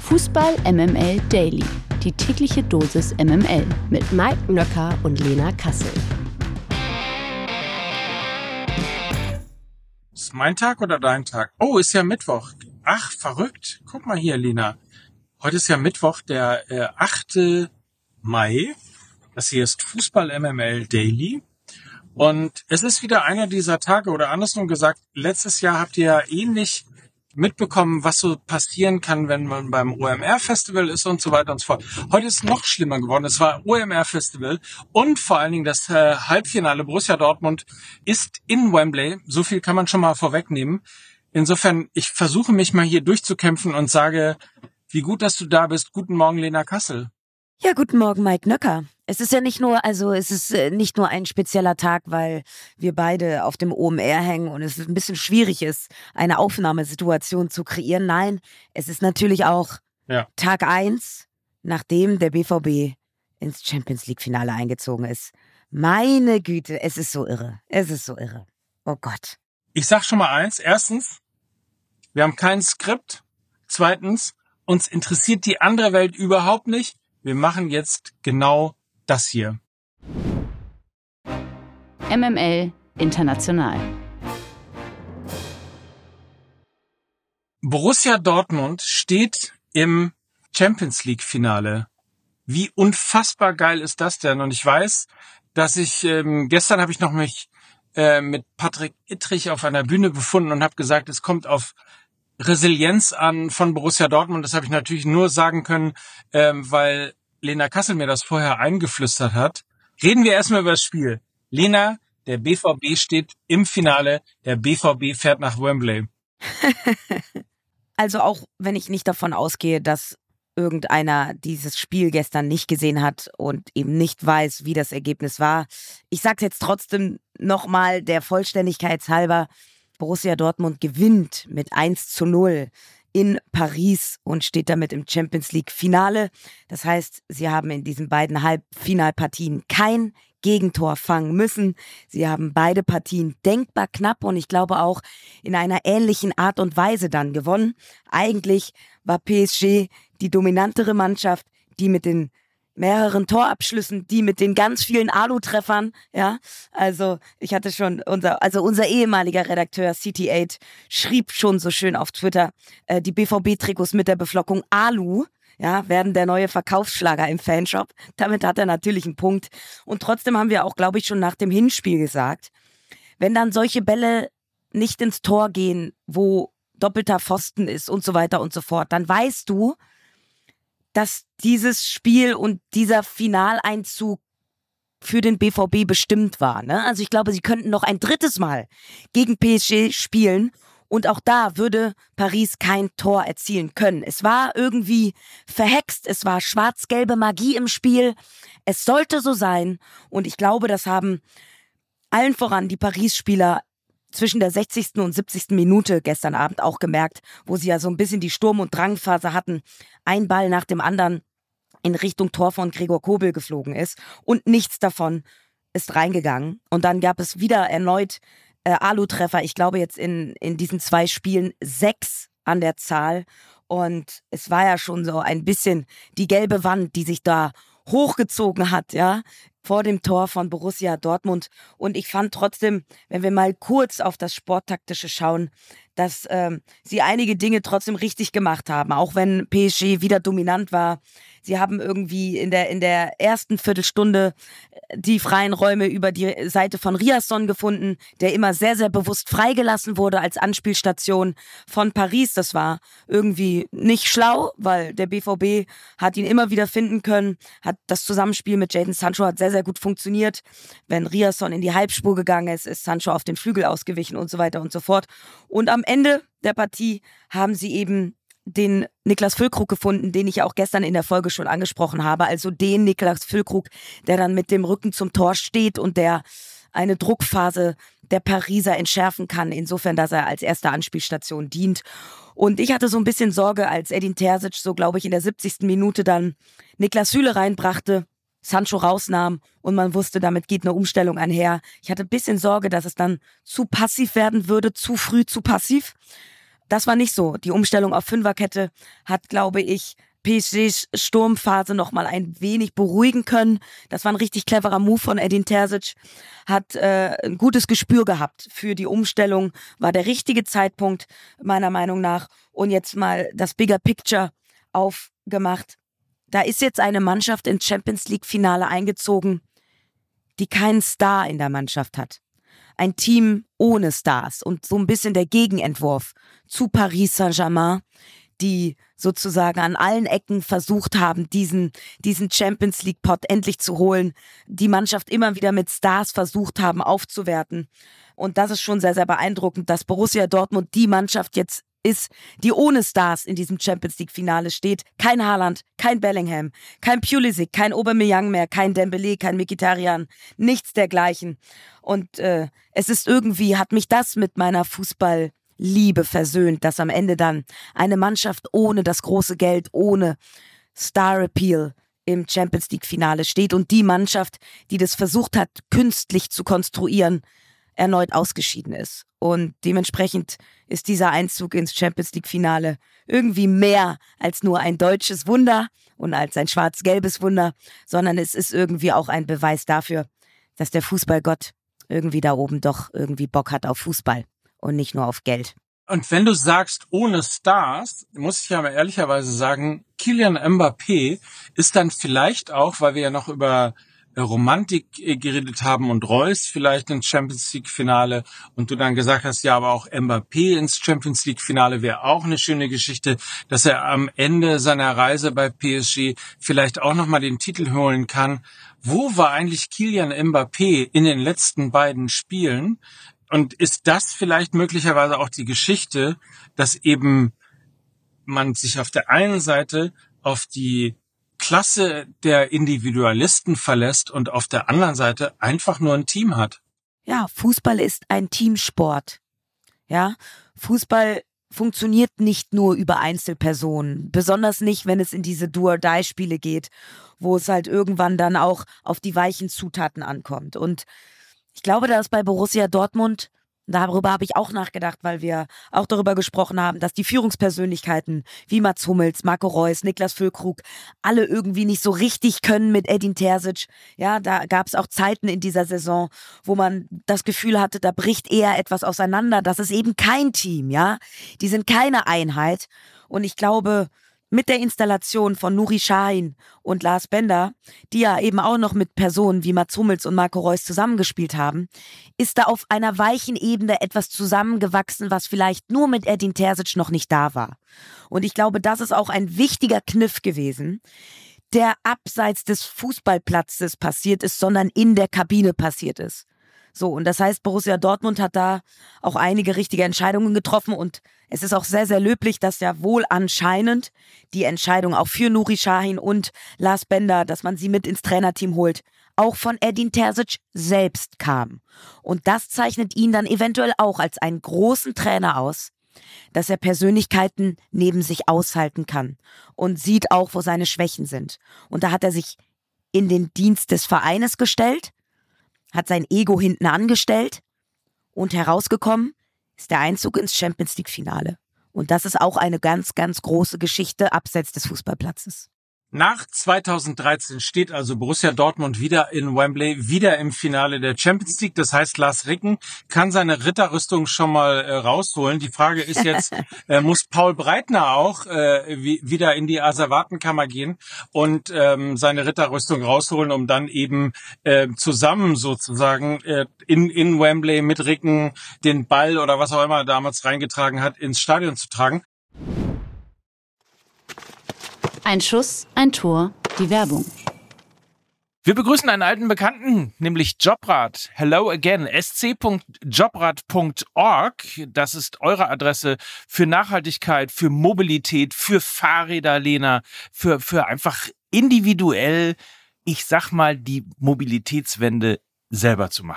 Fußball MML Daily. Die tägliche Dosis MML mit Mike Nöcker und Lena Kassel. Ist mein Tag oder dein Tag? Oh, ist ja Mittwoch. Ach, verrückt. Guck mal hier, Lena. Heute ist ja Mittwoch, der 8. Mai. Das hier ist Fußball MML Daily. Und es ist wieder einer dieser Tage, oder andersrum gesagt, letztes Jahr habt ihr ja ähnlich mitbekommen, was so passieren kann, wenn man beim OMR-Festival ist und so weiter und so fort. Heute ist es noch schlimmer geworden. Es war OMR-Festival und vor allen Dingen das Halbfinale Borussia Dortmund ist in Wembley. So viel kann man schon mal vorwegnehmen. Insofern, ich versuche mich mal hier durchzukämpfen und sage, wie gut, dass du da bist. Guten Morgen, Lena Kassel. Ja, guten Morgen, Mike Nöcker. Es ist nicht nur ein spezieller Tag, weil wir beide auf dem OMR hängen und es ein bisschen schwierig ist, eine Aufnahmesituation zu kreieren. Nein, es ist natürlich auch Tag 1, nachdem der BVB ins Champions-League-Finale eingezogen ist. Meine Güte, es ist so irre. Es ist so irre. Oh Gott. Ich sag schon mal eins. Erstens, wir haben kein Skript. Zweitens, uns interessiert die andere Welt überhaupt nicht. Wir machen jetzt genau das hier. MML International. Borussia Dortmund steht im Champions-League-Finale. Wie unfassbar geil ist das denn? Und ich weiß, dass gestern habe ich noch mich mit Patrick Ittrich auf einer Bühne befunden und habe gesagt, es kommt auf Resilienz an von Borussia Dortmund. Das habe ich natürlich nur sagen können, weil Lena Kassel mir das vorher eingeflüstert hat. Reden wir erstmal über das Spiel. Lena, der BVB steht im Finale. Der BVB fährt nach Wembley. Also auch wenn ich nicht davon ausgehe, dass irgendeiner dieses Spiel gestern nicht gesehen hat und eben nicht weiß, wie das Ergebnis war. Ich sag's jetzt trotzdem nochmal der Vollständigkeit halber. Borussia Dortmund gewinnt mit 1:0 in Paris und steht damit im Champions-League-Finale. Das heißt, sie haben in diesen beiden Halbfinalpartien kein Gegentor fangen müssen. Sie haben beide Partien denkbar knapp und ich glaube auch in einer ähnlichen Art und Weise dann gewonnen. Eigentlich war PSG die dominantere Mannschaft, die mit den mehreren Torabschlüssen, die mit den ganz vielen Alu-Treffern, ja, also ich hatte schon, unser ehemaliger Redakteur CT8 schrieb schon so schön auf Twitter, die BVB-Trikots mit der Beflockung Alu, ja, werden der neue Verkaufsschlager im Fanshop. Damit hat er natürlich einen Punkt. Und trotzdem haben wir auch, glaube ich, schon nach dem Hinspiel gesagt, wenn dann solche Bälle nicht ins Tor gehen, wo doppelter Pfosten ist und so weiter und so fort, dann weißt du, dass dieses Spiel und dieser Finaleinzug für den BVB bestimmt war. Ne? Also ich glaube, sie könnten noch ein drittes Mal gegen PSG spielen und auch da würde Paris kein Tor erzielen können. Es war irgendwie verhext, es war schwarz-gelbe Magie im Spiel. Es sollte so sein und ich glaube, das haben allen voran die Paris-Spieler zwischen der 60. und 70. Minute gestern Abend auch gemerkt, wo sie ja so ein bisschen die Sturm- und Drangphase hatten, ein Ball nach dem anderen in Richtung Tor von Gregor Kobel geflogen ist und nichts davon ist reingegangen. Und dann gab es wieder erneut Alu-Treffer, ich glaube jetzt in diesen 2 Spielen 6 an der Zahl. Und es war ja schon so ein bisschen die gelbe Wand, die sich da hochgezogen hat, ja, vor dem Tor von Borussia Dortmund. Und ich fand trotzdem, wenn wir mal kurz auf das Sporttaktische schauen, dass sie einige Dinge trotzdem richtig gemacht haben, auch wenn PSG wieder dominant war. Sie haben irgendwie in der ersten Viertelstunde die freien Räume über die Seite von Riasson gefunden, der immer sehr, sehr bewusst freigelassen wurde als Anspielstation von Paris. Das war irgendwie nicht schlau, weil der BVB hat ihn immer wieder finden können, hat das Zusammenspiel mit Jadon Sancho hat sehr, sehr gut funktioniert. Wenn Riasson in die Halbspur gegangen ist, ist Sancho auf den Flügel ausgewichen und so weiter und so fort. Und am Ende der Partie haben sie eben den Niklas Füllkrug gefunden, den ich ja auch gestern in der Folge schon angesprochen habe. Also den Niklas Füllkrug, der dann mit dem Rücken zum Tor steht und der eine Druckphase der Pariser entschärfen kann, insofern, dass er als erste Anspielstation dient. Und ich hatte so ein bisschen Sorge, als Edin Terzic so, glaube ich, in der 70. Minute dann Niklas Süle reinbrachte, Sancho rausnahm und man wusste, damit geht eine Umstellung einher. Ich hatte ein bisschen Sorge, dass es dann zu passiv werden würde, zu früh zu passiv. Das war nicht so. Die Umstellung auf Fünferkette hat, glaube ich, PSGs Sturmphase noch mal ein wenig beruhigen können. Das war ein richtig cleverer Move von Edin Terzic. Hat ein gutes Gespür gehabt für die Umstellung. War der richtige Zeitpunkt, meiner Meinung nach. Und jetzt mal das Bigger Picture aufgemacht. Da ist jetzt eine Mannschaft ins Champions-League-Finale eingezogen, die keinen Star in der Mannschaft hat. Ein Team ohne Stars und so ein bisschen der Gegenentwurf zu Paris Saint-Germain, die sozusagen an allen Ecken versucht haben, diesen Champions-League-Pot endlich zu holen, die Mannschaft immer wieder mit Stars versucht haben aufzuwerten. Und das ist schon sehr, sehr beeindruckend, dass Borussia Dortmund die Mannschaft jetzt ist, die ohne Stars in diesem Champions-League-Finale steht. Kein Haaland, kein Bellingham, kein Pulisic, kein Aubameyang mehr, kein Dembélé, kein Mkhitaryan, nichts dergleichen. Und es ist irgendwie, hat mich das mit meiner Fußballliebe versöhnt, dass am Ende dann eine Mannschaft ohne das große Geld, ohne Star-Appeal im Champions-League-Finale steht und die Mannschaft, die das versucht hat, künstlich zu konstruieren, erneut ausgeschieden ist. Und dementsprechend ist dieser Einzug ins Champions-League-Finale irgendwie mehr als nur ein deutsches Wunder und als ein schwarz-gelbes Wunder, sondern es ist irgendwie auch ein Beweis dafür, dass der Fußballgott irgendwie da oben doch irgendwie Bock hat auf Fußball und nicht nur auf Geld. Und wenn du sagst, ohne Stars, muss ich ja mal ehrlicherweise sagen, Kylian Mbappé ist dann vielleicht auch, weil wir ja noch über Romantik geredet haben und Reus vielleicht ins Champions-League-Finale und du dann gesagt hast, ja, aber auch Mbappé ins Champions-League-Finale wäre auch eine schöne Geschichte, dass er am Ende seiner Reise bei PSG vielleicht auch nochmal den Titel holen kann. Wo war eigentlich Kylian Mbappé in den letzten beiden Spielen? Und ist das vielleicht möglicherweise auch die Geschichte, dass eben man sich auf der einen Seite auf die Klasse der Individualisten verlässt und auf der anderen Seite einfach nur ein Team hat? Ja, Fußball ist ein Teamsport. Ja, Fußball funktioniert nicht nur über Einzelpersonen, besonders nicht, wenn es in diese Do-or-Die-Spiele geht, wo es halt irgendwann dann auch auf die weichen Zutaten ankommt. Und ich glaube, dass bei Borussia Dortmund, darüber habe ich auch nachgedacht, weil wir auch darüber gesprochen haben, dass die Führungspersönlichkeiten wie Mats Hummels, Marco Reus, Niklas Füllkrug alle irgendwie nicht so richtig können mit Edin Terzic. Ja, da gab es auch Zeiten in dieser Saison, wo man das Gefühl hatte, da bricht eher etwas auseinander. Das ist eben kein Team, ja. Die sind keine Einheit. Und ich glaube, mit der Installation von Nuri Sahin und Lars Bender, die ja eben auch noch mit Personen wie Mats Hummels und Marco Reus zusammengespielt haben, ist da auf einer weichen Ebene etwas zusammengewachsen, was vielleicht nur mit Edin Terzic noch nicht da war. Und ich glaube, das ist auch ein wichtiger Kniff gewesen, der abseits des Fußballplatzes passiert ist, sondern in der Kabine passiert ist. So, und das heißt, Borussia Dortmund hat da auch einige richtige Entscheidungen getroffen und es ist auch sehr, sehr löblich, dass ja wohl anscheinend die Entscheidung auch für Nuri Sahin und Lars Bender, dass man sie mit ins Trainerteam holt, auch von Edin Terzic selbst kam. Und das zeichnet ihn dann eventuell auch als einen großen Trainer aus, dass er Persönlichkeiten neben sich aushalten kann und sieht auch, wo seine Schwächen sind. Und da hat er sich in den Dienst des Vereines gestellt, hat sein Ego hinten angestellt und herausgekommen ist der Einzug ins Champions-League-Finale. Und das ist auch eine ganz, ganz große Geschichte abseits des Fußballplatzes. Nach 2013 steht also Borussia Dortmund wieder in Wembley, wieder im Finale der Champions League. Das heißt, Lars Ricken kann seine Ritterrüstung schon mal rausholen. Die Frage ist jetzt, muss Paul Breitner auch wieder in die Asservatenkammer gehen und seine Ritterrüstung rausholen, um dann eben zusammen sozusagen in Wembley mit Ricken den Ball oder was auch immer er damals reingetragen hat, ins Stadion zu tragen? Ein Schuss, ein Tor, die Werbung. Wir begrüßen einen alten Bekannten, nämlich Jobrad. Hello again, sc.jobrad.org. Das ist eure Adresse für Nachhaltigkeit, für Mobilität, für Fahrräder, Lena, für einfach individuell, ich sag mal, die Mobilitätswende selber zu machen.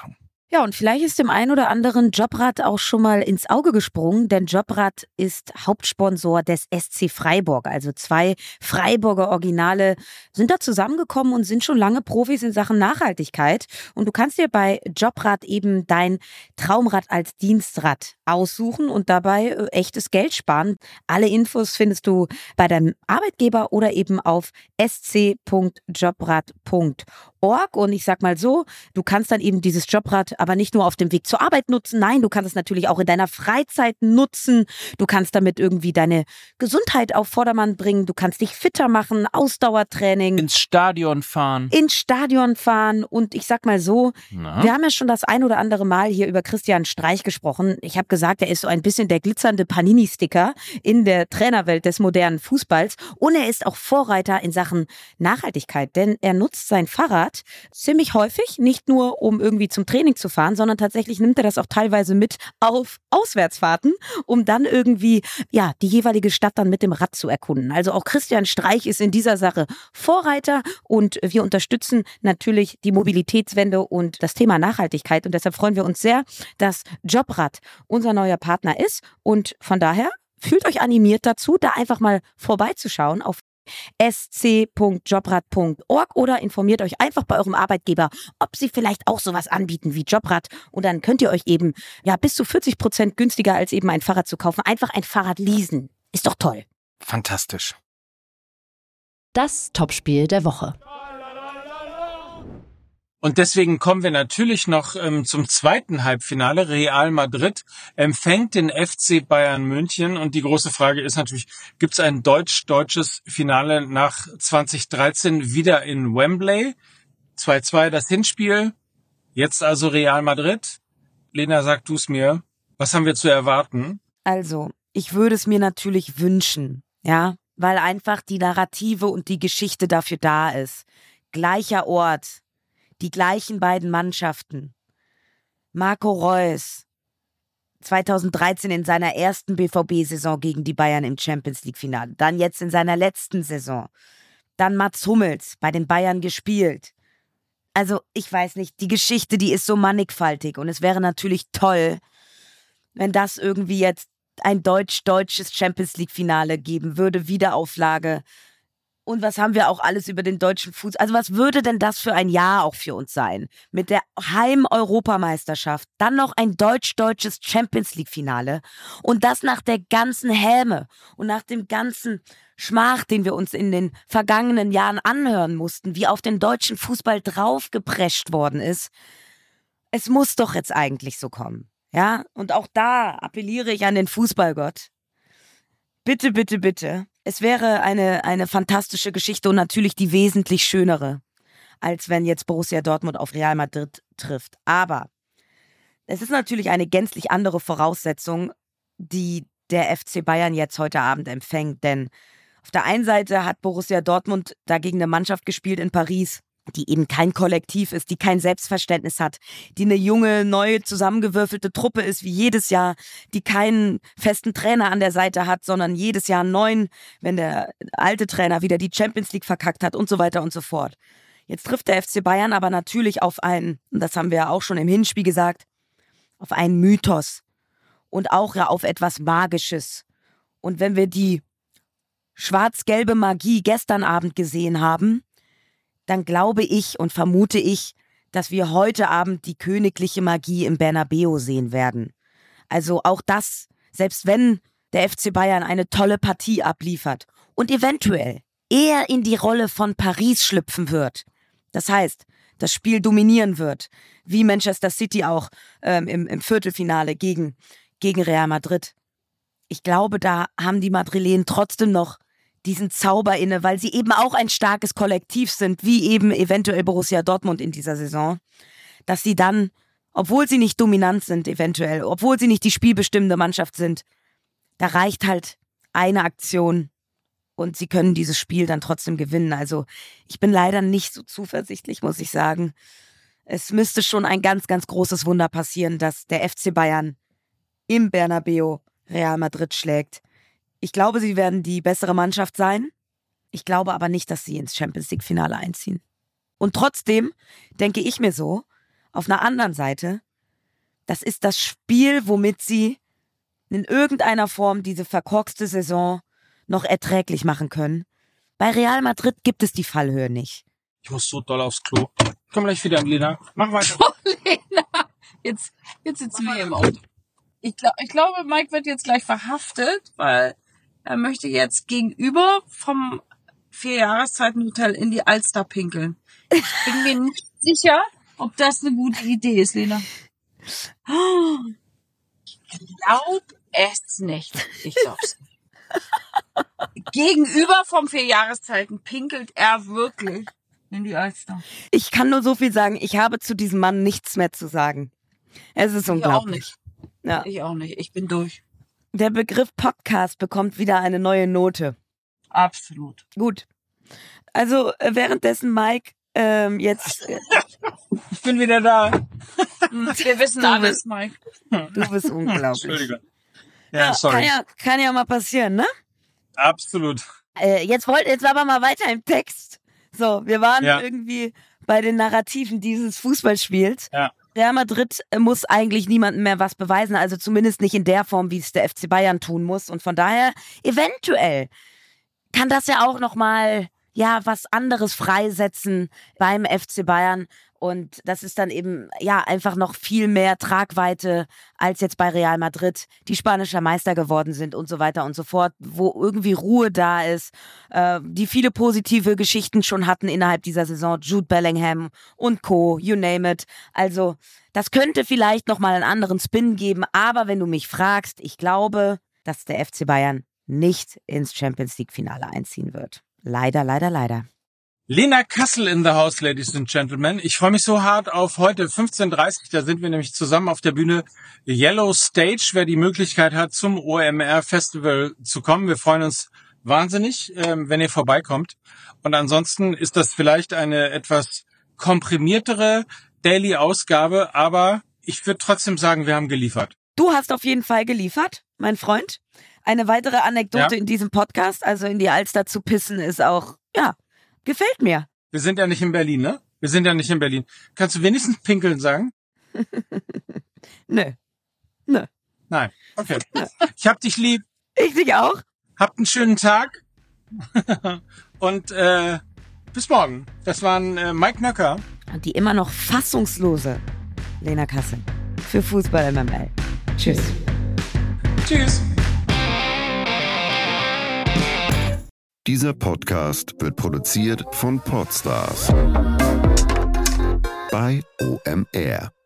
Ja, und vielleicht ist dem einen oder anderen Jobrad auch schon mal ins Auge gesprungen, denn Jobrad ist Hauptsponsor des SC Freiburg. Also 2 Freiburger Originale sind da zusammengekommen und sind schon lange Profis in Sachen Nachhaltigkeit. Und du kannst dir bei Jobrad eben dein Traumrad als Dienstrad aussuchen und dabei echtes Geld sparen. Alle Infos findest du bei deinem Arbeitgeber oder eben auf sc.jobrad.org. Und ich sag mal so, du kannst dann eben dieses Jobrad aber nicht nur auf dem Weg zur Arbeit nutzen. Nein, du kannst es natürlich auch in deiner Freizeit nutzen. Du kannst damit irgendwie deine Gesundheit auf Vordermann bringen. Du kannst dich fitter machen, Ausdauertraining. Ins Stadion fahren. Und ich sag mal so, wir haben ja schon das ein oder andere Mal hier über Christian Streich gesprochen. Ich habe gesagt, er ist so ein bisschen der glitzernde Panini-Sticker in der Trainerwelt des modernen Fußballs. Und er ist auch Vorreiter in Sachen Nachhaltigkeit, denn er nutzt sein Fahrrad ziemlich häufig, nicht nur um irgendwie zum Training zu fahren, sondern tatsächlich nimmt er das auch teilweise mit auf Auswärtsfahrten, um dann irgendwie die jeweilige Stadt dann mit dem Rad zu erkunden. Also auch Christian Streich ist in dieser Sache Vorreiter und wir unterstützen natürlich die Mobilitätswende und das Thema Nachhaltigkeit und deshalb freuen wir uns sehr, dass Jobrad unser neuer Partner ist und von daher fühlt euch animiert dazu, da einfach mal vorbeizuschauen auf sc.jobrad.org oder informiert euch einfach bei eurem Arbeitgeber, ob sie vielleicht auch sowas anbieten wie Jobrad und dann könnt ihr euch eben bis zu 40% günstiger als eben ein Fahrrad zu kaufen, einfach ein Fahrrad leasen. Ist doch toll. Fantastisch. Das Topspiel der Woche. Und deswegen kommen wir natürlich noch zum zweiten Halbfinale. Real Madrid empfängt den FC Bayern München. Und die große Frage ist natürlich, gibt es ein deutsches Finale nach 2013 wieder in Wembley? 2-2 das Hinspiel. Jetzt also Real Madrid. Lena, sag du es mir. Was haben wir zu erwarten? Also, ich würde es mir natürlich wünschen, weil einfach die Narrative und die Geschichte dafür da ist. Gleicher Ort. Die gleichen beiden Mannschaften. Marco Reus, 2013 in seiner ersten BVB-Saison gegen die Bayern im Champions-League-Finale. Dann jetzt in seiner letzten Saison. Dann Mats Hummels bei den Bayern gespielt. Also, ich weiß nicht, die Geschichte, die ist so mannigfaltig. Und es wäre natürlich toll, wenn das irgendwie jetzt ein deutsches Champions-League-Finale geben würde. Wiederauflage. Und was haben wir auch alles über den deutschen Fußball? Also was würde denn das für ein Jahr auch für uns sein? Mit der Heim-Europameisterschaft, dann noch ein deutsches Champions-League-Finale und das nach der ganzen Häme und nach dem ganzen Schmach, den wir uns in den vergangenen Jahren anhören mussten, wie auf den deutschen Fußball draufgeprescht worden ist. Es muss doch jetzt eigentlich so kommen. Ja? Und auch da appelliere ich an den Fußballgott. Bitte, bitte, bitte. Es wäre eine fantastische Geschichte und natürlich die wesentlich schönere, als wenn jetzt Borussia Dortmund auf Real Madrid trifft. Aber es ist natürlich eine gänzlich andere Voraussetzung, die der FC Bayern jetzt heute Abend empfängt. Denn auf der einen Seite hat Borussia Dortmund dagegen eine Mannschaft gespielt in Paris, die eben kein Kollektiv ist, die kein Selbstverständnis hat, die eine junge, neu zusammengewürfelte Truppe ist wie jedes Jahr, die keinen festen Trainer an der Seite hat, sondern jedes Jahr einen neuen, wenn der alte Trainer wieder die Champions League verkackt hat und so weiter und so fort. Jetzt trifft der FC Bayern aber natürlich auf einen, und das haben wir ja auch schon im Hinspiel gesagt, auf einen Mythos und auch auf etwas Magisches. Und wenn wir die schwarz-gelbe Magie gestern Abend gesehen haben, dann glaube ich und vermute ich, dass wir heute Abend die königliche Magie im Bernabeu sehen werden. Also auch das, selbst wenn der FC Bayern eine tolle Partie abliefert und eventuell eher in die Rolle von Paris schlüpfen wird. Das heißt, das Spiel dominieren wird, wie Manchester City auch im Viertelfinale gegen Real Madrid. Ich glaube, da haben die Madrilenen trotzdem noch diesen Zauber inne, weil sie eben auch ein starkes Kollektiv sind, wie eben eventuell Borussia Dortmund in dieser Saison, dass sie dann, obwohl sie nicht dominant sind eventuell, obwohl sie nicht die spielbestimmende Mannschaft sind, da reicht halt eine Aktion und sie können dieses Spiel dann trotzdem gewinnen. Also ich bin leider nicht so zuversichtlich, muss ich sagen. Es müsste schon ein ganz, ganz großes Wunder passieren, dass der FC Bayern im Bernabeu Real Madrid schlägt. Ich glaube, sie werden die bessere Mannschaft sein. Ich glaube aber nicht, dass sie ins Champions-League-Finale einziehen. Und trotzdem denke ich mir so, auf einer anderen Seite, das ist das Spiel, womit sie in irgendeiner Form diese verkorkste Saison noch erträglich machen können. Bei Real Madrid gibt es die Fallhöhe nicht. Ich muss so doll aufs Klo. Komm gleich wieder, Lena. Mach weiter. Oh, Lena, jetzt sitzen wir im Auto. Ich glaube, Mike wird jetzt gleich verhaftet, weil er möchte jetzt gegenüber vom 4-Jahreszeiten-Hotel in die Alster pinkeln. Ich bin mir nicht sicher, ob das eine gute Idee ist, Lena. Ich glaube es nicht. Ich glaub's nicht. Gegenüber vom 4-Jahreszeiten pinkelt er wirklich in die Alster. Ich kann nur so viel sagen, ich habe zu diesem Mann nichts mehr zu sagen. Es ist unglaublich. Ja. Ich auch nicht. Ich bin durch. Der Begriff Podcast bekommt wieder eine neue Note. Absolut. Gut. Also währenddessen Mike jetzt... Ich bin wieder da. Wir wissen alles, Mike. Du bist unglaublich. Entschuldigung. Ja, sorry. Kann ja mal passieren, ne? Absolut. Jetzt aber mal weiter im Text. So, wir waren irgendwie bei den Narrativen dieses Fußballspiels. Ja. Real Madrid muss eigentlich niemandem mehr was beweisen, also zumindest nicht in der Form, wie es der FC Bayern tun muss. Und von daher, eventuell kann das ja auch nochmal was anderes freisetzen beim FC Bayern. Und das ist dann eben einfach noch viel mehr Tragweite als jetzt bei Real Madrid, die spanischer Meister geworden sind und so weiter und so fort, wo irgendwie Ruhe da ist, die viele positive Geschichten schon hatten innerhalb dieser Saison, Jude Bellingham und Co., you name it. Also das könnte vielleicht nochmal einen anderen Spin geben, aber wenn du mich fragst, ich glaube, dass der FC Bayern nicht ins Champions-League-Finale einziehen wird. Leider, leider, leider. Lena Kassel in the house, ladies and gentlemen. Ich freue mich so hart auf heute 15:30 Uhr. Da sind wir nämlich zusammen auf der Bühne Yellow Stage, wer die Möglichkeit hat, zum OMR Festival zu kommen. Wir freuen uns wahnsinnig, wenn ihr vorbeikommt. Und ansonsten ist das vielleicht eine etwas komprimiertere Daily-Ausgabe, aber ich würde trotzdem sagen, wir haben geliefert. Du hast auf jeden Fall geliefert, mein Freund. Eine weitere Anekdote in diesem Podcast, also in die Alster zu pissen, ist auch, gefällt mir. Wir sind ja nicht in Berlin, ne? Wir sind ja nicht in Berlin. Kannst du wenigstens pinkeln sagen? Nö. Nein. Okay. Ich hab dich lieb. Ich dich auch. Habt einen schönen Tag. Und bis morgen. Das waren Mike Nöcker. Und die immer noch fassungslose Lena Kassel für Fußball MML. Tschüss. Tschüss. Dieser Podcast wird produziert von Podstars bei OMR.